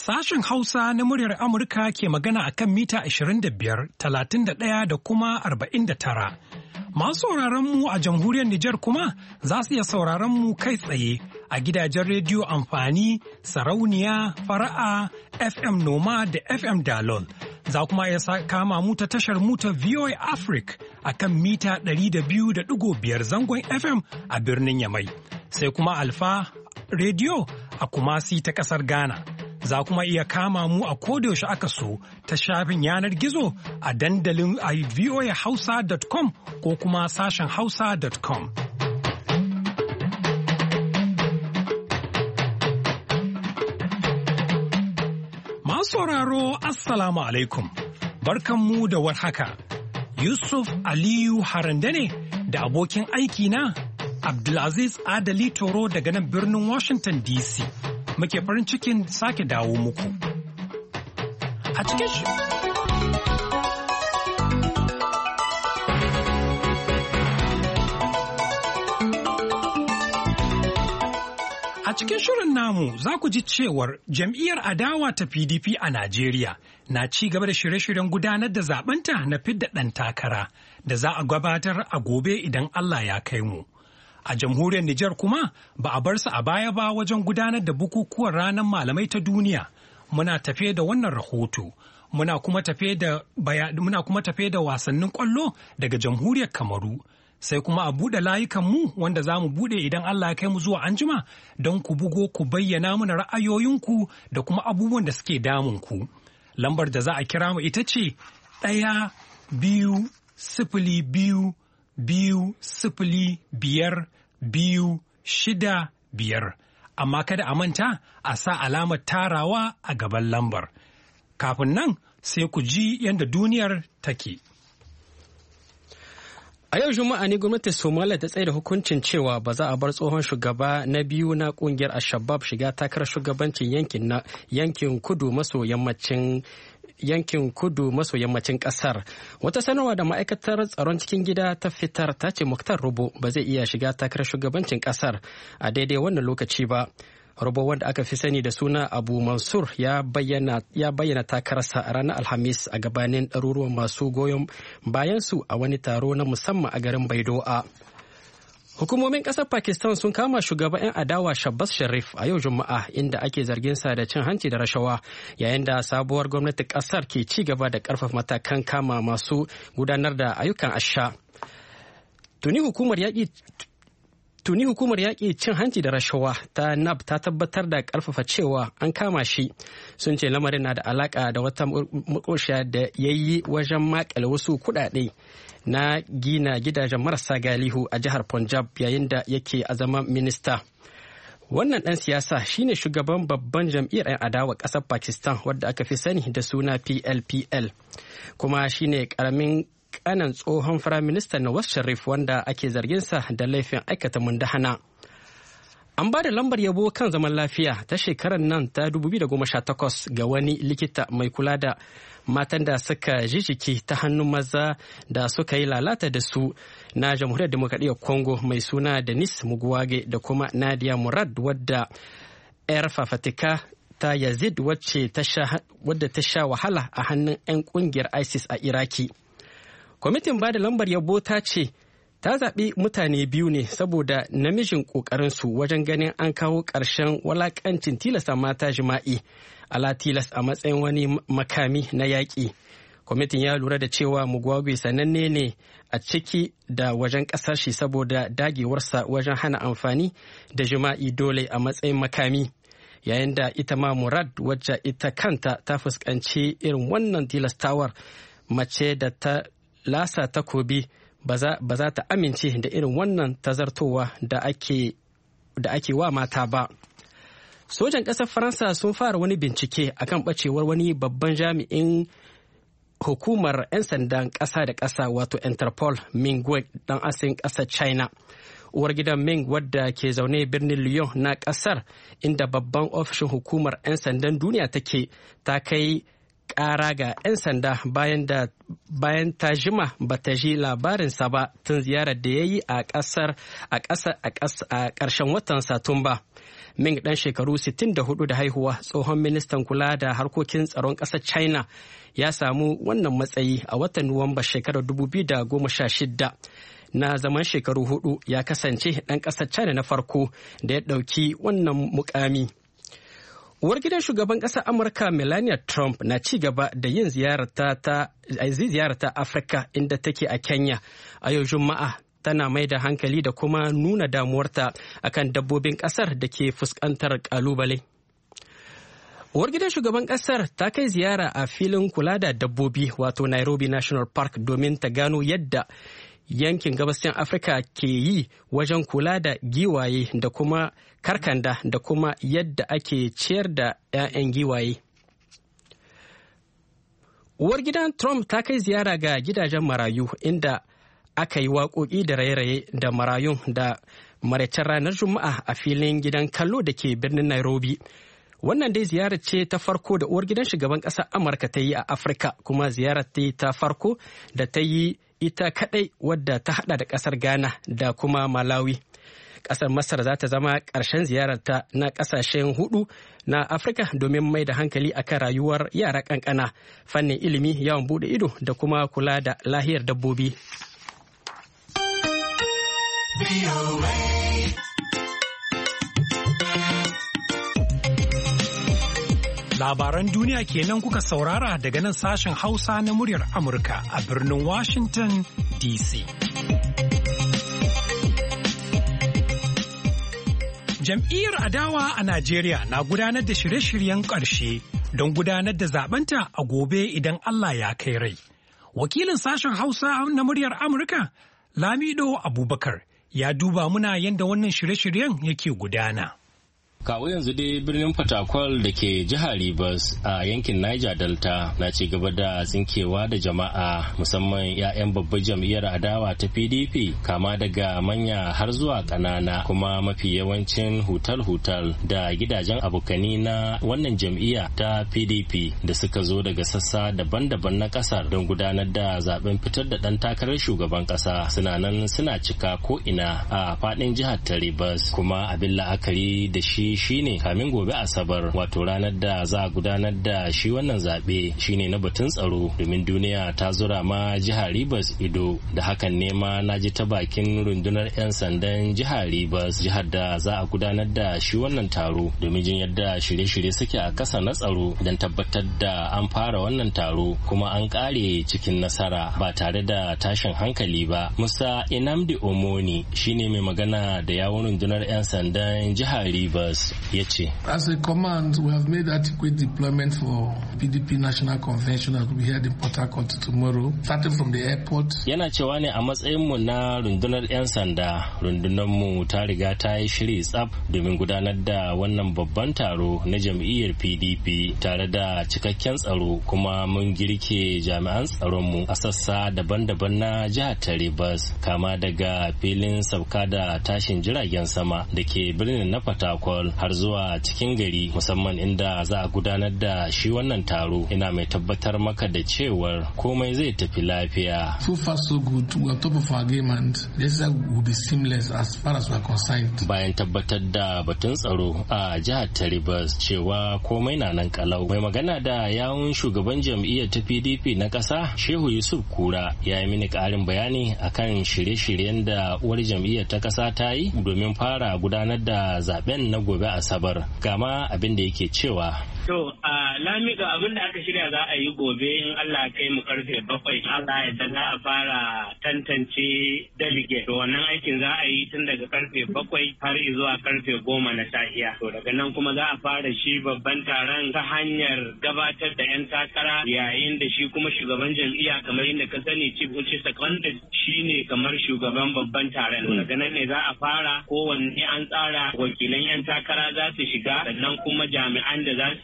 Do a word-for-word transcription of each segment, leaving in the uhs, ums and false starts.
Sashen Hausa na muryar Amurka ke magana a kan mita ashirin da biyar, talatin da ɗaya da kuma arba'in da tara. Masu sauraron mu a jamhuriyar Nijar kuma za su iya sauraron mu kai tsaye a gidajen rediyo amfani, sarauniya, fara'a, F M Noma da F M Dalol. Za kuma iya kama mu ta tashar mu ta V O A Africa a kan mita ɗari da biyu da ɗigo biyar zangon F M a birnin Yamai. Sai kuma Alfa Radio a Kumasi ta ƙasar Ghana. Za kuma iya kama mu a kodayaushe aka so ta shafin yanar gizo a dandalin a v o a hausa dot com ko kuma sashen hausa dot com. Masu sauraro Assalamu alaikum, barkanmu da warhaka. Yusuf Aliyu Harande ne da abokin aiki na Abdulaziz Adali Toro daga nan birnin Washington D C. Muke farin cikin sake dawo muku. A cikin shi A cikin shirin namu za ku ji cewar jam'iyyar adawa ta P D P a Najeriya na ci gaba da shirye-shiryen gudanar da zaɓenta na fidda ɗan takara da za a gabatar a gobe idan Allah ya kai mu. A jamhuriyar Nijar kuma ba a bar su a baya ba wajen gudanar da bukukuwan ranar malamai ta duniya. Muna tafe da wannan rahoto. Muna kuma tafe da muna kuma tafe da wasannin ƙwallo daga jamhuriyar Kamaru. Sai kuma a buɗe layukan mu wanda za mu buɗe idan Allah ya kai mu zuwa anjima don ku bugo ku bayyana mana ra'ayoyinku da kuma abubuwan da suke damun ku. Lambar da za a kira mu ita ce ɗaya biyu sifili biyu biyu sifili biyar biyu shida biyar, amma kada a manta a sa alamar tarawa a gaban lambar. Kafin nan sai ku ji yadda duniyar take. A yau Juma'a ne gwamnatin Somalia ta tsaye da hukuncin cewa ba za a bar tsohon shugaba na biyu na kungiyar Al-Shabaab shiga takarar shugabancin yankin na yankin kudu maso yammacin yankin kudu maso yammacin kasar. Wata sanarwa da ma'aikatar tsaron cikin gida ta fitar ta ce Muktar Robo ba zai iya shiga takarar shugabancin kasar a daidai wannan lokaci ba. Robo, wanda aka fi sani da suna Abu Mansur, ya bayyana ya bayyana takararsa a ranar Alhamis a gabanin ɗaruruwan masu goyon bayansu a wani taro na musamman a garin Baidoa. Hukumomin ƙasar Pakistan sun kama shugaban 'yan adawa Shahbaz Sharif a yau Juma'a, inda ake zargin sa da cin hanci da rashawa, yayin da sabuwar gwamnatin ƙasar ke ci gaba da ƙarfafa matakan kama masu gudanar da ayyukan asha. Tuni hukumar yaƙi Tuni hukumar yaƙi cin hanci da rashawa ta N A B ta tabbatar da ƙarfafa cewa an kama shi. Sun ce lamarin na da alaƙa da wata makoshiya da ya yi wajen makale wasu kuɗaɗe na gina gidajen marasa galihu a jihar Punjab yayin da yake a zaman minista. Wannan ɗan siyasa shine shugaban babban jam'iyyar 'yan adawa ƙasar Pakistan wadda aka fi sani da suna P L P L, kuma shine ƙaramin kanan tsohon firaministan Nawaz Sharif wanda ake zarginsa da laifin aikata mundahana. An ba da lambar yabo kan zaman lafiya ta shekarar nan ta dubu biyu da goma sha takwas ga wani likita mai kula da matan da suka jijiki ta hannun maza da suka yi lalata da su na jamhuriyar demokradiyyar Congo mai suna Denis Mukwege da kuma Nadia Murad, wadda 'yar fafatika ta Yazid wadda ta sha wahala a hannun 'yan kungiyar ISIS a Iraki. Kwamitin ba da lambar yabo ta ce ta zaɓi mutane biyu ne saboda namijin ƙoƙarinsu wajen ganin an kawo ƙarshen walaƙancin tilasta mata jima'i ala tilas a matsayin wani makami na yaƙi. Kwamitin ya lura da cewa Mukwege sananne ne a ciki da wajen ƙasar shi saboda dagewarsa wajen hana amfani da jima'i dole a matsayin makami, yayin da ita ma Murad, wacce ita kanta ta fuskanci irin wannan tilastawar, mace da ta lasa takobi ba za ta amince da irin wannan tazartowa da ake da ake wa mata ba. Sojan ƙasar Faransa sun fara wani bincike akan ɓacewar wani babban jami'in hukumar 'yan sandan ƙasa da ƙasa wato Interpol, Meng Wanzhou, ɗan asalin ƙasar China. Uwar gidan Meng, wadda ke zaune birnin Lyon na ƙasar inda babban ofishin hukumar 'yan sandan duniya take, ta kai ƙara ga 'yan sanda bayan da bayan ta jima ba ta ji labarinsa ba tun ziyarar da ya yi a ƙasar a ƙasar a ƙarshen watan Satumba. Ming ɗan shekaru sittin da hudu da haihuwa tsohon ministan kula da harkokin tsaron ƙasar China ya samu wannan matsayi a watan Nuwamba shekarar dubu biyu da goma sha shida. Na zaman shekaru hudu ya kasance ɗan ƙasar China na farko da ya ɗauki wannan mukami. Uwar gidan shugaban ƙasar Amurka Melania Trump na ci gaba da yin ziyarata ta Afirka inda take a Kenya a yau Juma'a. Tana mai da hankali da kuma nuna damuwarta akan dabbobin ƙasar da ke fuskantar ƙalubale. Uwar gidan shugaban ƙasar ta kai ziyara a filin kula da dabbobi wato Nairobi National Park domin ta gano yadda yankin gabashin Afirka ke yi wajen kula da giwaye da kuma karkanda da kuma yadda ake ciyar da 'ya'yan giwaye. Uwar gidan Trump ta kai ziyara ga gidajen marayu inda aka yi waƙoƙi da raye-raye da marayun da maraicen ranar Juma'a a filin gidan kallo da ke birnin Nairobi. Wannan dai ziyarar ce ta farko da uwar gidan shugaban ƙasar Amurka ta yi a Afirka, kuma ziyarar ta farko da ta yi ita kaɗai wadda ta haɗa da ƙasar Ghana da kuma Malawi. Ƙasar Masar za ta zama ƙarshen ziyararta na ƙasashen hudu na Afirka domin mai da hankali akan rayuwar yara ƙanƙana, fannin ilimi, yawon buɗe ido da kuma kula da lahiyar dabbobi. Labaran duniya kenan kuka saurara daga nan sashen Hausa na muryar Amurka a birnin Washington D C. Jam'iyyar adawa a Najeriya na gudanar da shirye-shiryen ƙarshe don gudanar da zaɓenta a gobe idan Allah ya kai rai. Wakilin sashen Hausa na muryar Amurka, Lamido Abubakar, ya duba muna yadda wannan shirye-shiryen yake gudana. Kawo yanzu dai birnin Fatakwal da ke jihar Rivers a yankin Niger Delta na ci gaba da tsinkewa da jama'a, musamman 'ya'yan babbar jam'iyyar adawa ta P D P, kama daga manya har zuwa ƙanana, kuma mafi yawancin hutal-hutal da gidajen abokani na wannan jam'iyya ta P D P da suka zo daga sassa daban-daban na ƙasar don gudanar da zaben fitar da ɗan takarar shugaban ƙasa suna nan suna cika ko'ina a faɗin jihar ta Rivers, kuma abin la'akari da shi shine kamin gobe Asabar, wato ranar da za a gudanar da shi wannan zaɓe, shine na batun tsaro, domin duniya ta zura ma jihar Rivers ido. Da hakan ne ma na ji ta bakin rundunar 'yan sandan jihar Rivers, jihar da za a gudanar da shi wannan taro, domin jin yadda shirye-shirye suke a ƙasa na tsaro don tabbatar da an fara wannan taro kuma an ƙare cikin nasara ba tare da tashin hankali ba. Musa Inamdi Omoni shine mai magana da yawun rundunar 'yan sandan jihar Rivers. Ya ce, As a command, we have made adequate deployment for P D P National Convention that will be held in Port Harcourt tomorrow, starting from the airport. Yana cewa ne a matsayinmu na rundunar 'yan sanda, rundunarmu ta riga ta yi shiri tsaf domin gudanar da wannan babban taro na jam'iyyar P D P tare da cikakken tsaro, kuma mun girke jami'an tsaronmu a sassa daban-daban na jihar ta Rivers, kama daga filin sauka da tashin jiragen sama da ke birnin na Fatakwal har zuwa cikin gari, musamman inda za a gudanar da shi wannan taro. Ina mai tabbatar maka da cewar komai zai tafi lafiya. So far so good. We are top of our game and this will be seamless as far as we are concerned. Bayan tabbatar da batun tsaro a jihar ta Rivers cewa komai na nan kalau, mai magana da yawun shugaban jam'iyyar ta P D P na ƙasa Shehu Yusuf Kura ya yi mini ƙarin bayani akan shirye-shiryen da uwar jam'iyyar ta ƙasa ta yi domin fara gudanar da zaben na gobe Asabar. Gama abin da yake cewa. To, a Lamiga abin da aka shirya za a yi gobe in Allah kai mu karfe bakwai. Allah ya za a fara tantance delegate. To wannan aikin za a yi tun daga karfe bakwai har zuwa karfe goma na safiya. To daga nan kuma za a fara shi babban taron ta hanyar gabatar da 'yan takara, yayin da shi kuma shugaban jam'iyya kamar yadda ka sani chief Uche Secondary shi ne kamar shugaban babban taron. Daga nan ne za a fara kowanne an tsara wakilan 'yan takara za su shiga, sannan kuma jami'an da za su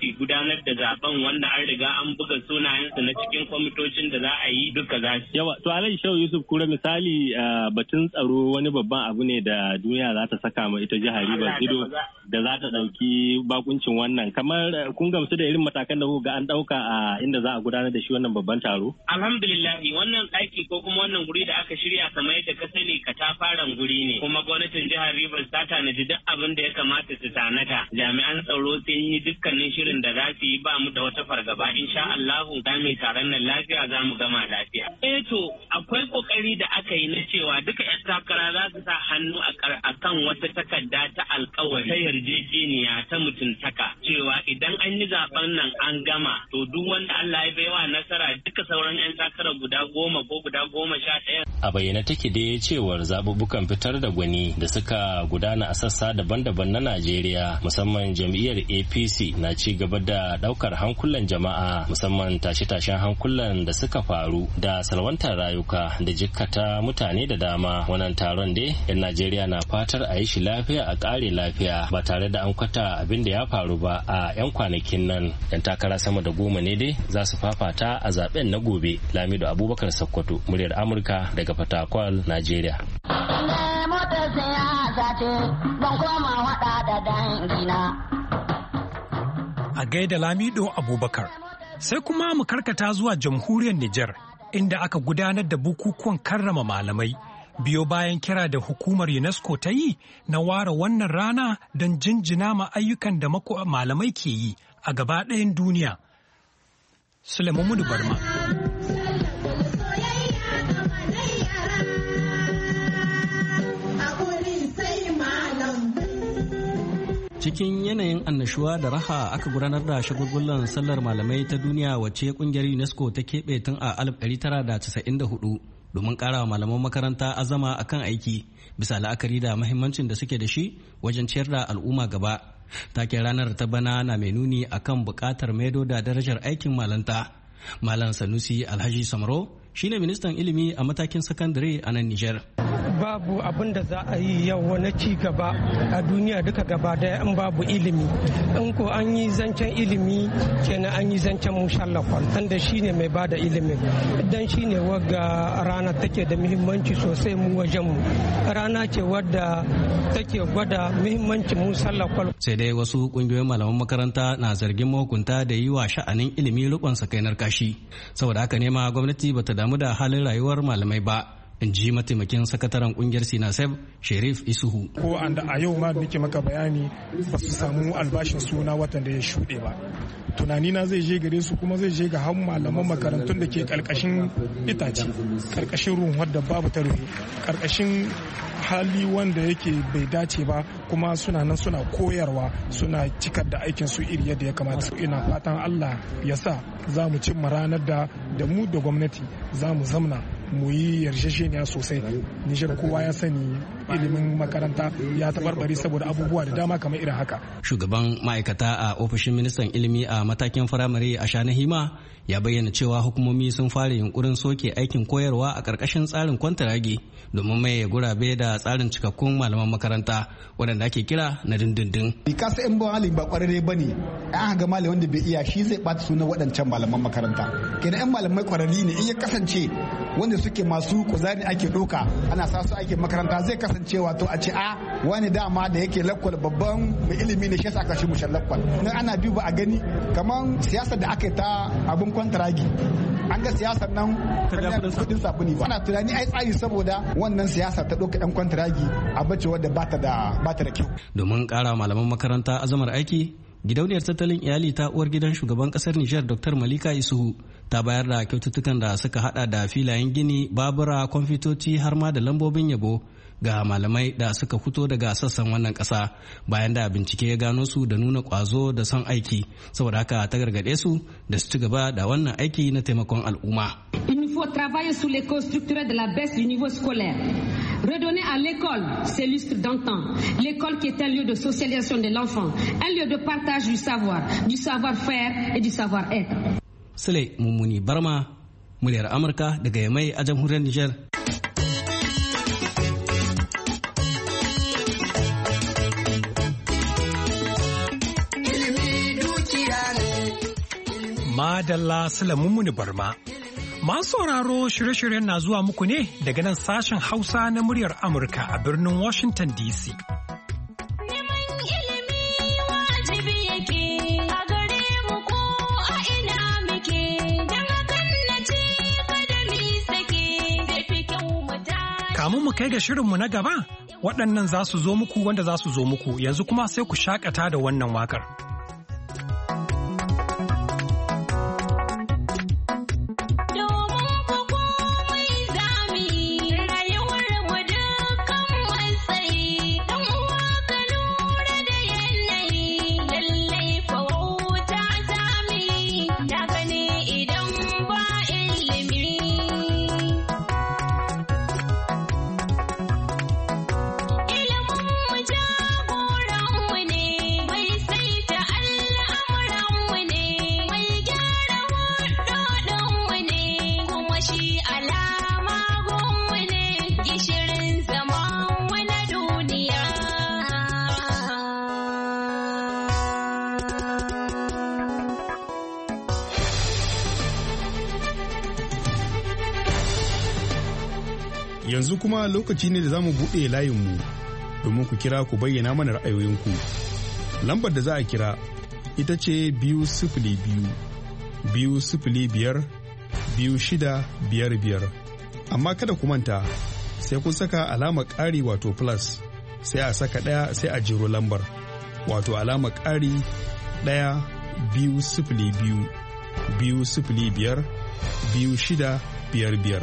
su gudanar da zaben wanda an riga an buga sunayensu na cikin kwamitocin da za a yi duka za su. Yawa, to Alhaji Shehu Yusuf Kura misali batun tsaro wani babban abu ne da duniya za ta saka ma ita jihar Rivers ido da za ta ɗauki bakuncin wannan. Kamar kun gamsu da irin matakan da kuka ga an ɗauka a inda za a gudanar da shi wannan babban taro? Alhamdulillah wannan ɗaki ko kuma wannan guri da aka shirya kamar yadda ka sani katafaren guri ne kuma gwamnatin jihar Rivers ta tanaji duk abin da ya kamata su tanada. Jami'an tsaro sun yi dukkanin shirin da za su yi ba mu da wata fargaba insha Allahu za mu taron nan lafiya za mu gama lafiya. Eh to akwai kokari da aka yi na cewa duka 'yan takara za su sa hannu a kan wata takarda ta alkawari ta yarjejeniya ta mutuntaka cewa idan an yi zaben nan an gama to duk wanda Allah ya baiwa nasara duka sauran 'yan takara guda goma ko guda goma sha ɗaya. A bayyana take da cewar zaɓuɓɓukan fitar da gwani da suka gudana a sassa daban-daban na Najeriya musamman jam'iyyar A P C na ci gaba da ɗaukar hankulan jama'a musamman tashe-tashen hankulan da suka faru da salwantar rayuka da jikkata mutane da dama. Wannan taron dai 'yan Najeriya na fatar a yi shi lafiya a ƙare lafiya ba tare da an kwata abin da ya faru ba a 'yan kwanakin nan. 'Yan takara sama da goma ne dai za su fafata a zaben na gobe. Lamido Abubakar Sokoto, muryar Amurka daga Fatakwal, Najeriya. A gaida Lamido Abubakar. Sai kuma mu karkata zuwa jamhuriyar Nijar inda aka gudanar da bukukuwan karrama malamai biyo bayan kira da hukumar UNESCO ta yi na ware wannan rana don jinjina ma ayyukan da malamai ke yi a gaba ɗayan duniya. Sulaiman Mudu Barma. Cikin yanayin annashuwa da raha aka gudanar da shagulgulan sallar malamai ta duniya wacce kungiyar UNESCO ta keɓe tun a alif ɗari tara da casa'in da hudu domin ƙara malaman makaranta azama akan aiki bisa la'akari da mahimmancin da suke da shi wajen ciyar da al'umma gaba. Taken ranar ta bana na mai nuni akan buƙatar maido da darajar aikin malanta. Malam Sanusi Alhaji Samro shine ministan ilimi a matakin sakandare a nan Nijar. Babu abin da za a yi yau na ci gaba a duniya duka gaba daya in babu ilimi. In ko an yi zancen ilimi kenan an yi zancen mushallafan tunda shine mai bada ilimin. Dan shine wagga rana take da muhimmanci sosai mu wajen mu. Rana ce wadda take gwada muhimmancin musallafan. Sai dai wasu kungiyoyin malaman makaranta na zargin mahukunta da yi wa sha'anin ilimi rikon sakainar kashi. Saboda haka ne ma gwamnati bata damu da halin rayuwar malamai ba. In ji mataimakin sakataren kungiyar Sinasef Sherif Isuhu. Ko an da a yau ma da nake maka bayani ba su samu albashin suna watan da ya shuɗe ba. Tunanina zai je gare su kuma zai je ga han malaman makarantun da ke karkashin itace, karkashin ruwan da babu ta rufe, karkashin hali wanda yake bai dace ba kuma suna nan suna koyarwa suna cikar da aikin su iri yadda ya kamata. Ina fatan Allah ya sa za mu cimma ranar da da mu da gwamnati za mu zamna mu yi yarjejeniya sosai. Nijar kowa ya sani ilimin makaranta ya tabarbare saboda abubuwa da dama kamar irin haka. Shugaban ma'aikata a ofishin ministan ilimi a matakin firamare a Shanahima ya bayyana cewa hukumomi sun fara yunkurin soke aikin koyarwa a ƙarƙashin tsarin kwantaragi domin mai gurabe da tsarin cikakkun malaman makaranta waɗanda ake kira na dindindin. Kasa in ba malami ba ƙwararre ba ne, an ga malami wanda bai iya shi zai ɓata sunan waɗancan malaman makaranta. Kenan 'yan malamai ƙwararri ne in ya kasance wanda suke masu kuzari ake ɗauka ana sa su ake makaranta zai kasance wato a ce a wani dama da yake lakwal babban mai ilimi ne shi aka shi mushan lakwal. Nan ana duba a gani kamar siyasar da aka yi ta abin kwantaragi an ga siyasar nan kudin sabuni ba ana tunani ai tsari saboda wannan siyasa ta ɗauka ɗan kwantaragi a bace wadda ba ta da kyau. Domin ƙara malaman makaranta azamar aiki gidauniyar tattalin iyali ta uwar gidan shugaban kasar Nijar Dr. Malika Isuhu ta bayar da kyaututtukan da suka hada da filayen gini, babura, kwamfutoci har ma da lambobin yabo ga malamai da suka fito daga sassan wannan kasa bayan da bincike ya gano su da nuna kwazo da son aiki saboda haka ta gargade su da su ci gaba da wannan aiki na taimakon al'umma. Il nous faut travailler sur les causes structurelles de la baisse du niveau scolaire. Redonner à l'école ses lustres d'antan. L'école qui est un lieu de socialisation de l'enfant, un lieu de partage du savoir, du savoir-faire et du savoir-être. Sule Mummuni Barma, muryar Amurka daga Yamai a jamhuriyar Nijar. Ilimi dukiya ne. Madalla Sulamummuni Barma. Masu sauraro shirye-shiryen na zuwa muku ne daga nan sashen Hausa na muryar Amurka a birnin Washington D C. Kamun mu kai ga shirinmu na gaba, waɗannan za su zo muku wanda za su zo muku yanzu kuma sai ku shakata da wannan wakar. Yanzu kuma lokaci ne da za mu buɗe layinmu domin ku kira ku bayyana mana ra'ayoyinku. Lambar da za a kira ita ce biyu sifili biyu, biyu sifili biyar, biyu shida biyar biyar. Amma kada ku manta sai kun saka alamar ƙari wato plus sai a saka ɗaya sai a jero lambar wato alamar ƙari ɗaya biyu sifili biyu, biyu sifili biyar, biyu shida biyar biyar.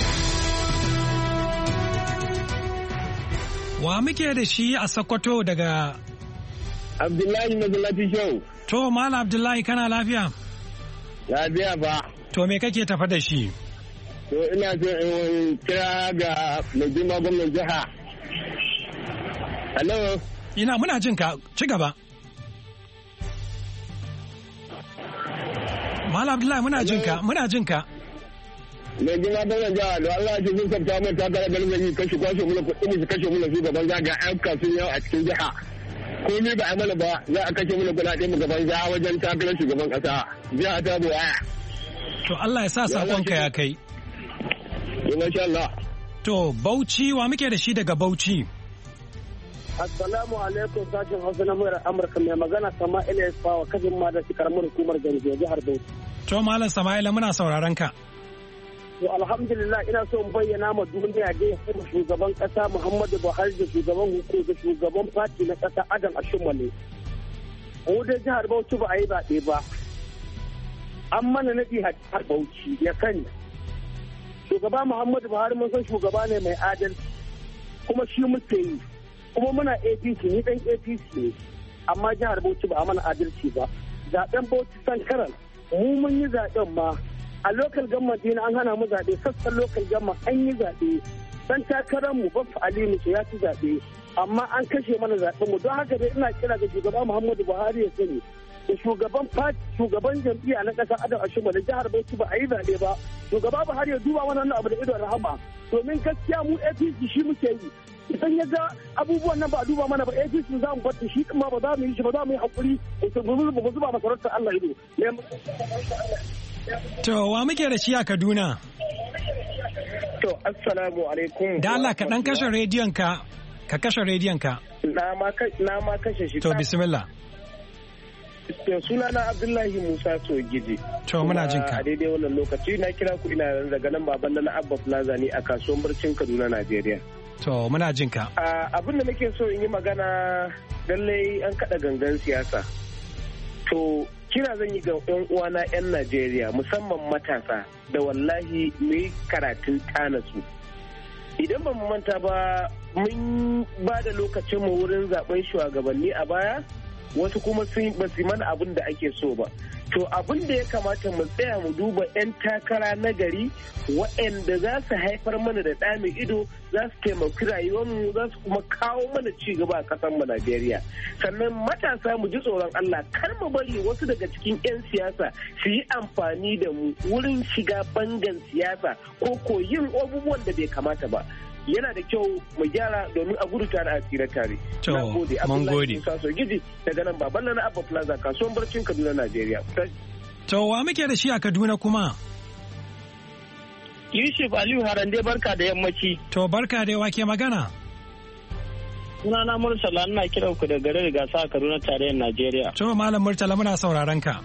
Wa muke da shi a Sokoto daga Abdullahi Mazalafi Show. To, Malam Abdullahi kana lafiya? Lafiya ba. To, me kake tafa da shi? To, ina so in kira ga mai girma gwamnan jiha. Hello? Ina muna jin ka, ci gaba. Malam Abdullahi muna jin ka, muna jin ka. Mai gina gwamnan jiha da Allah ce sun sabta mai takara garin zai kashe kwashe mula kuɗi mu su kashe mula su gaban zaga ayyuka sun yau a cikin jiha. Ko ni ba a mana ba za a kashe mula kuɗaɗe mu gaban jiha wajen takarar shugaban ƙasa. Jiha ta buwaya. To Allah ya sa sakonka ya kai. Masha Allah. To Bauchi wa muke da shi daga Bauchi? Assalamu alaikum sashen Hausa na muryar Amurka mai magana Sama'ila Isfawa kafin ma da shi karamar hukumar Ganjo jihar Bauchi. To Malam Sama'ila muna sauraron ka. To alhamdulillah ina so in bayyana ma duniya dai kuma shugaban kasa Muhammadu Buhari da shugaban hukumar da shugaban fati na kasa Adam Ashimale. Mu da jihar Bauchi ba a yi zaɓe ba. An mana naɗi a jihar Bauchi ya sani. Shugaba Muhammadu Buhari mun san shugaba ne mai adalci kuma shi muke yi. Kuma muna A P C ni dan A P C ne amma jihar Bauchi ba a mana adalci ba. Zaɓen Bauchi sankaran mu mun yi zaɓen ma a lokal gamma dina an hana mu zaɓe sassan lokal gamma an yi zaɓe dan takarar mu Baffa Ali mu ya ci zaɓe amma an kashe mana zaɓen mu don haka dai ina kira ga shugaba Muhammadu Buhari ya sani da shugaban party shugaban jam'iyya na ƙasa Adam Ashima da jihar Bauchi ba a yi zaɓe ba shugaba Buhari ya duba wannan abu da idon rahama domin gaskiya mu A P C shi muke yi idan ya ga abubuwan nan ba a duba mana ba A P C za mu bar shi kuma ba za mu yi shi ba za mu yi hakuri mu zuba masarautar Allah ido. To, wa muke da shi a Kaduna? To, assalamu alaikum. Da Allah ka ɗan kashe rediyon ka, ka kashe rediyon ka. Na ma kashe shi. To, bismillah. To, suna na Abdullahi Musa Sogiji. To, muna jin ka. A daidai wannan lokaci na kira ku ina daga nan baban na Abba Plaza ne a kasuwar Barcin Kaduna, Najeriya. To, muna jin ka. Abin da nake so in yi magana lallai an kaɗa gangan siyasa. To, kira zan yi ga 'yan uwana 'yan Najeriya musamman matasa da wallahi mu yi karatun tanasu. Idan ba mu manta ba mun ba da lokacinmu wurin zaben shugabanni a baya wasu kuma sun ba su mana abin da ake so ba. To abin da ya kamata mu tsaya mu duba 'yan takara na gari waɗanda za su haifar mana da ɗa mai ido za su taimaki rayuwarmu za su kuma kawo mana ci gaba a ƙasar mu Najeriya. Sannan matasa mu ji tsoron Allah kar mu bari wasu daga cikin 'yan siyasa su yi amfani da mu wurin shiga bangan siyasa ko ko yin abubuwan da bai kamata ba. Yana da kyau mu gyara domin a gudu tare a tsira tare. To, mun gode. Musa Sogiji daga nan baban na Abba Plaza kasuwan Barcin Kaduna, Najeriya. To wa muke da shi a Kaduna kuma? Yusuf Aliyu Harande barka da yammaci. To barka da wake magana? Sunana Murtala ina kiran ku da garin Gasa a Kaduna tarayyar Najeriya. To Malam Murtala muna sauraron ka.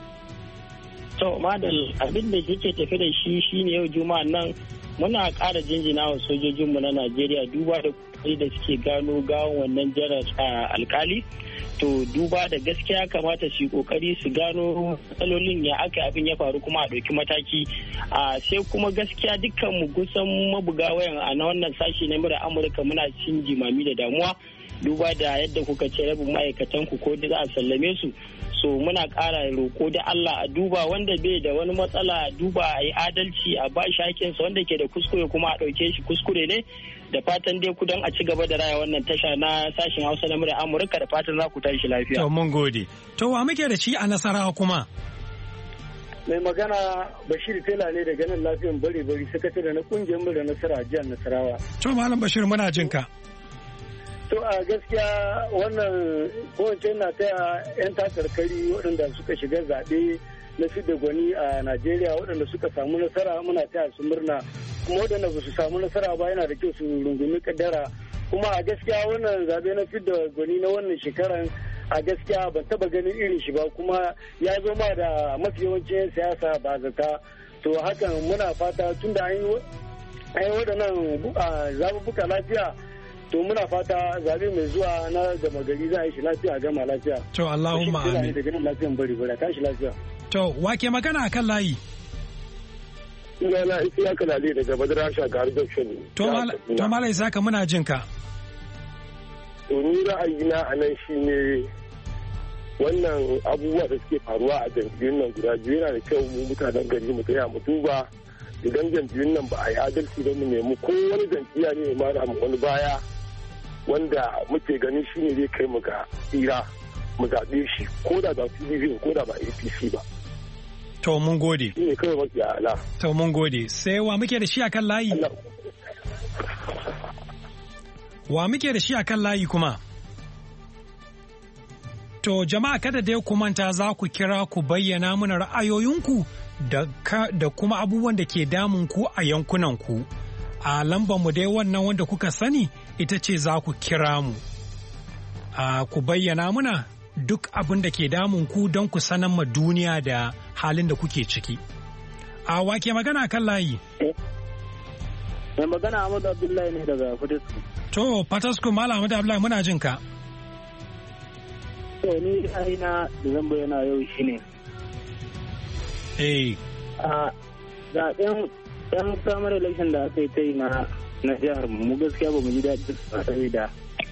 To madal abin da kike tafi da shi shine yau Juma'a nan muna ƙara jinjina wa sojojinmu na Najeriya duba da kuɗi da suke gano gawon wannan jarar alkali. To duba da gaskiya kamata su yi kokari su gano matsalolin ya aka abin ya faru kuma a ɗauki mataki. Sai kuma gaskiya dukkan mu kusan mabuga wayan a na wannan sashi na mura Amurka muna cin jimami da damuwa duba da yadda kuka ce rabin ma'aikatan ku ko da za a sallame su. So muna ƙara roƙo da Allah a duba wanda bai da wani matsala a duba a yi adalci a ba shi hakinsa wanda ke da kuskure kuma a ɗauke shi kuskure ne da fatan dai ku don a ci gaba da raya wannan tasha na sashen Hausa na murya Amurka da fatan za ku tashi lafiya. To mun gode. To wa muke da shi a Nasarawa kuma? Mai magana Bashir Tela ne daga nan lafiyan bari bari sakatare na kungiyar mu da Nasara a jihar Nasarawa. To Malam Bashir muna jin ka. To a gaskiya wannan kowace na taya 'yan takarkari waɗanda suka shiga zaɓe na fidda gwani a Najeriya waɗanda suka samu nasara muna taya su murna kuma waɗanda ba su samu nasara ba yana da kyau su rungumi kaddara kuma a gaskiya wannan zaɓe na fidda gwani na wannan shekaran a gaskiya ban taba ganin irin shi ba kuma ya zo ma da mafi yawancin siyasa ba zata to hakan muna fata tunda an yi waɗannan zaɓuɓɓuka lafiya to muna fata zabe mai zuwa na gama gari za a yi shi lafiya gama lafiya. To Allahumma amin. Da ganin lafiyan bari bari tashi lafiya. To wake magana akan layi? Ina na isi ya kalale daga Badara Shagari Junction. To Mala Isaka muna jin ka. To ni ra'ayina a nan shine wannan abubuwa da suke faruwa a jam'iyyun nan guda biyu yana da kyau mu mutanen gari mu tsaya mu duba idan jam'iyyun nan ba a yi adalci ba mu nemi ko wani jam'iyya ne ma da wani baya wanda muke ganin shi ne zai kai mu ga tsira mu zaɓe shi ko da ba P D P ko da ba A P C ba. To mun gode. Shi ne kawai mafi ala. To mun gode. Sai wa muke da shi akan layi? Wa muke da shi akan layi kuma? To jama'a kada dai ku manta za ku kira ku bayyana mana ra'ayoyinku da, da kuma abubuwan da ke damun ku a yankunan ku. A lambar mu dai wannan wanda kuka sani ita ce za ku kira mu. A ku bayyana muna duk abin da ke damun ku don ku sanar ma duniya da halin da kuke ciki. A wake magana kan layi? Mai magana Ahmadu Abdullahi ne daga Fatasku. To Fatasku Malam Ahmadu Abdullahi muna jin ka. To ni aina da zan bayyana yau shine. Eh. A zaɓen yan primary election da aka yi ta yi na na jihar mu gaskiya ba mu ji daɗi ba saboda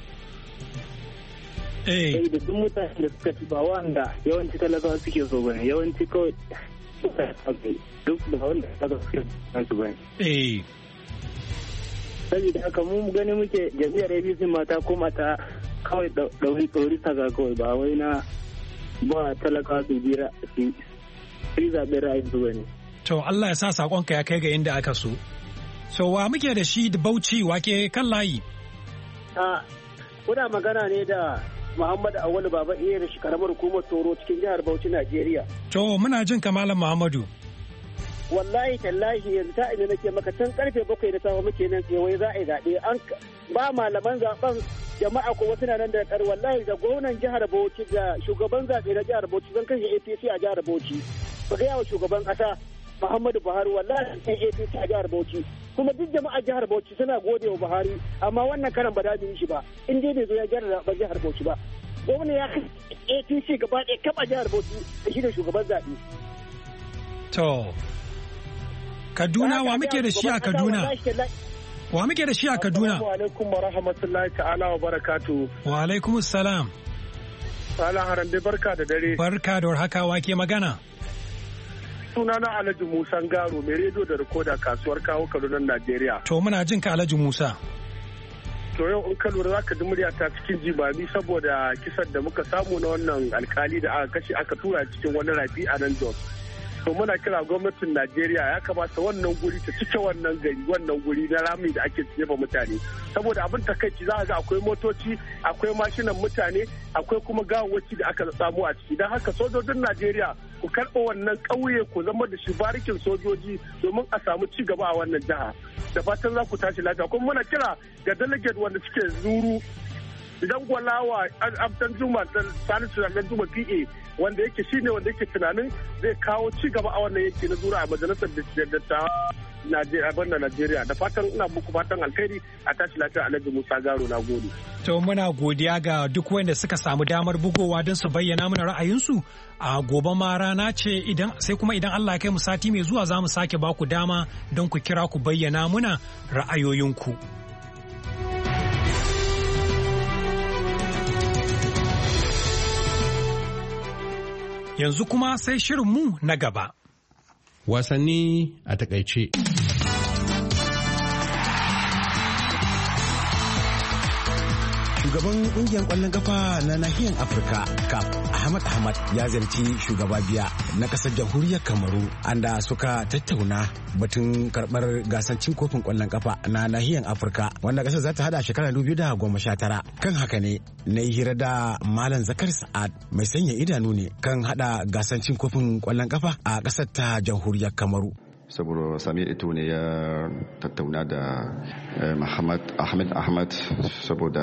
eh sai da duk mutane da suka ci ba wanda yawanci talakawa suke so bane yawanci kawai duk da wanda talakawa suke so bane eh saboda haka mu gani muke jami'ar A B C mata ko mata kawai ɗauri ɗauri saka kawai ba wai na ba talakawa su jira su yi zaɓen ra'ayin su bane. To Allah ya sa saƙonka ya kai ga inda aka so. So wa muke da shi da Bauchi wake kan layi? A kuna magana ne da Muhammad Awolu Baba iya da shi karamar hukumar Toro cikin jihar Bauchi Najeriya. To muna jin ka Malam Muhammadu. Wallahi tallahi yanzu ta ina nake maka tun karfe bakwai da safe muke nan wai za a yi zaɓe an ba malaman zaben jama'a ko wasu na nan da kar wallahi da gwamnan jihar Bauchi da shugaban zaɓe na jihar Bauchi zan kashe A P C a jihar Bauchi. Ba ga yawa shugaban ƙasa Muhammadu Buhari wallahi sai A P C a jihar Bauchi kuma duk jama'a jihar Bauchi suna gode wa Buhari amma wannan karan ba da shi ba in dai bai zo ya gyara zaben jihar Bauchi ba gwamna ya kai A P C gaba ɗaya kaba jihar Bauchi da shi da shugaban zaɓe. To Kaduna wa muke da shi a Kaduna? Wa muke da shi a Kaduna? Wa alaikum wa rahmatullahi ta'ala wa barakatu. Wa alaikum salam. Sala Harande barka da dare. Barka da haka wa ke magana? Sunana Alhaji Musa Ngaro mai rediyo da rikoda kasuwar kawo Kaduna Najeriya. To muna jin ka Alhaji Musa. To yau in ka lura zaka ji murya ta cikin jibami saboda kisan da muka samu na wannan alkali da aka kashe aka tura cikin wani rafi a nan Jos. to muna kira gwamnatin Najeriya ya kamata wannan guri ta cike wannan gari wannan guri na rami da ake jefa mutane saboda abin takaici za a ga akwai motoci akwai mashinan mutane akwai kuma gawawwaci da aka samu a ciki don haka sojojin Najeriya ku karɓa wannan ƙauye ku zama da shi barikin sojoji domin a samu ci gaba a wannan jiha da fatan za ku tashi lafiya kuma muna kira ga delegate wanda suke zuru idan gwalawa abdan juma salisu da juma P A wanda yake shine wanda yake tunanin zai kawo ci gaba a wannan yanki na zura a majalisar da ta Najeriya banda Najeriya da fatan ina muku fatan alkhairi a tashi lafiya Alhaji Musa Garo na gode. To muna godiya ga duk wanda suka samu damar bugowa don su bayyana mana ra'ayinsu a gobe ma rana ce idan sai kuma idan Allah ya kai mu sati mai zuwa za mu sake ba ku dama don ku kira ku bayyana muna ra'ayoyinku. Yanzu kuma sai shirinmu na gaba. Wasanni a takaice. Shugaban kungiyar kwallon kafa na nahiyar Afirka CAF Ahmad Ahmad ya zarci shugaba biya na kasar jamhuriyar Kamaru anda suka tattauna batun karbar gasar cin kofin kwallon kafa na nahiyar Afirka wanda kasar za ta hada shekarar dubu biyu da goma sha tara. Kan haka ne na yi hira da Malam Zakar Sa'ad mai sanya idanu ne kan hada gasar cin kofin kwallon kafa a kasar ta jamhuriyar Kamaru. Saboda Sami Ito ne ya tattauna da Muhammad Ahmed Ahmad saboda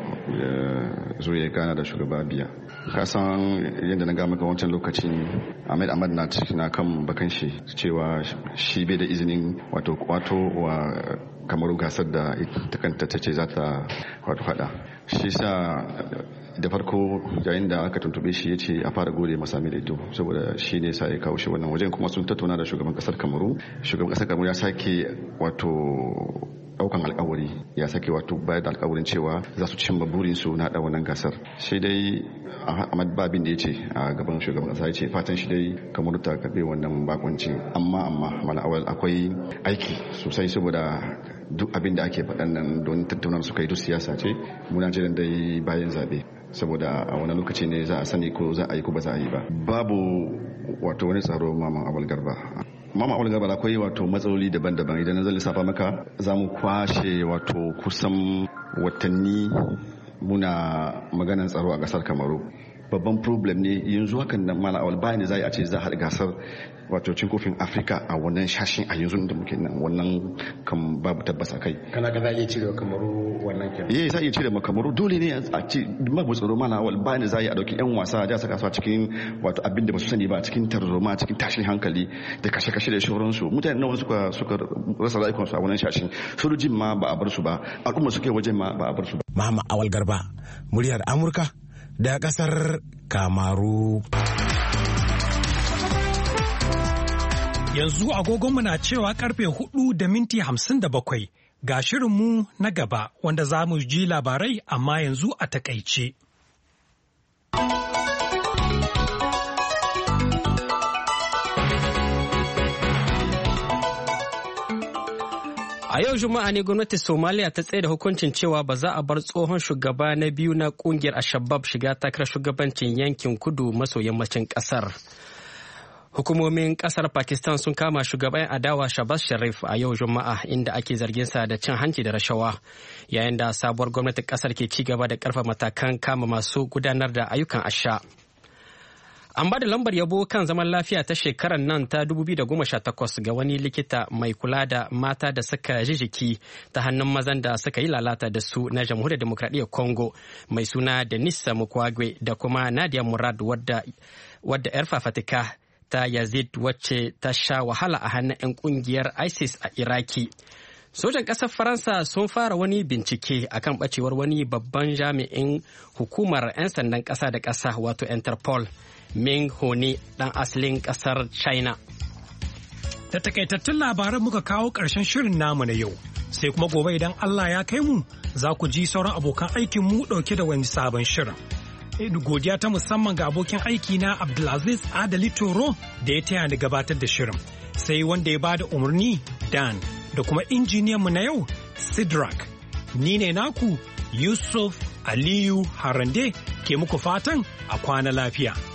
zo ya gana da shugaba biya. Kasan yadda na gama ga wancan lokacin Ahmed Ahmad na kan bakan shi cewa shi bai da izinin wato kwato wa Kamaru gasar da ita kanta ta ce za ta wato hada. Shi sa da farko yayin da aka tuntube shi ya ce a fara gode masa mai daito saboda shi ne sa ya kawo shi wannan wajen kuma sun tattauna da shugaban kasar Kamaru. Shugaban kasar Kamaru ya sake wato daukan alkawari ya sake wato bayar da alkawarin cewa za su cimma burin su na wannan gasar. Shi dai Ahmad Babin da ya ce a gaban shugaban kasa ya ce fatan shi dai Kamaru ta karbe wannan bakuncin amma amma mala awal akwai aiki sosai saboda duk abin da ake faɗan nan don tattaunar su kai duk siyasa ce muna jiran dai bayan zabe saboda a wani lokaci ne za a sani ko za a yi ko ba za a yi ba. Babu wato wani tsaro Maman Awal Garba. Maman Awal Garba akwai wato matsaloli daban-daban idan na zan lissafa maka za mu kwashe wato kusan watanni muna maganan tsaro a kasar Kamaru. Babban problem ne yanzu hakan nan Malam Awal bayan da za a ce za a haɗa gasar wato cin kofin Afirka a wannan shashin a yanzu da muke nan wannan kan babu tabbas a kai. Kana ga za a iya cire wa Kamaru wannan kenan? Eh za a iya cire wa Kamaru dole ne a ce babu tsaro Malam Awal bayan da za a dauki yan wasa da saka su a cikin wato abin da ba su sani ba cikin tarzoma cikin tashin hankali da kashe-kashe da shauransu. Mutane nawa suka suka rasa rayukansu a wannan shashin. Sojojin ma ba a bar su ba al'umma suke wajen ma ba a bar su ba. Muhammad Awal Garba muryar Amurka da kasar Kamaru. Yanzu agogonmu na cewa karfe hudu da minti hamsin da bakwai ga shirinmu na gaba wanda za mu ji labarai amma yanzu a takaice. A yau Juma'a ne gwamnatin Somalia ta tsaye da hukuncin cewa ba za a bar tsohon shugaba na biyu na kungiyar Al-Shabaab shiga takarar shugabancin yankin kudu maso yammacin kasar. Hukumomin kasar Pakistan sun kama shugaban adawa Shahbaz Sharif a yau Juma'a inda ake zargin sa da cin hanci da rashawa yayin da sabuwar gwamnatin kasar ke ci gaba da karfa matakan kama masu gudanar da ayyukan asha. An ba da lambar yabo kan zaman lafiya ta shekarar nan ta dubu biyu da goma sha takwas ga wani likita mai kula da mata da suka ji jiki ta hannun mazan da suka yi lalata da su na jamhuriyar demokradiyyar Congo mai suna Denisa Mukwege da kuma Nadia Murad wadda wadda yar fafatika ta Yazid wacce ta sha wahala a hannun 'yan kungiyar ISIS a Iraki. Sojan ƙasar Faransa sun fara wani bincike akan ɓacewar wani babban jami'in hukumar 'yan sandan ƙasa da ƙasa wato Interpol. Ming Honi ɗan asalin ƙasar China. Da takaitattun labaran muka kawo ƙarshen shirin namu na yau, sai kuma gobe idan Allah ya kai mu za ku ji sauran abokan aikin mu ɗauke da wani sabon shirin. Godiya ta musamman ga abokin aiki na Abdulaziz Adali Toro da ya taya ni gabatar da shirin, sai wanda ya bada umarni Dan da kuma injiniyanmu na yau Sidrak. Ni ne naku Yusuf Aliyu Harande ke muku fatan a kwana lafiya.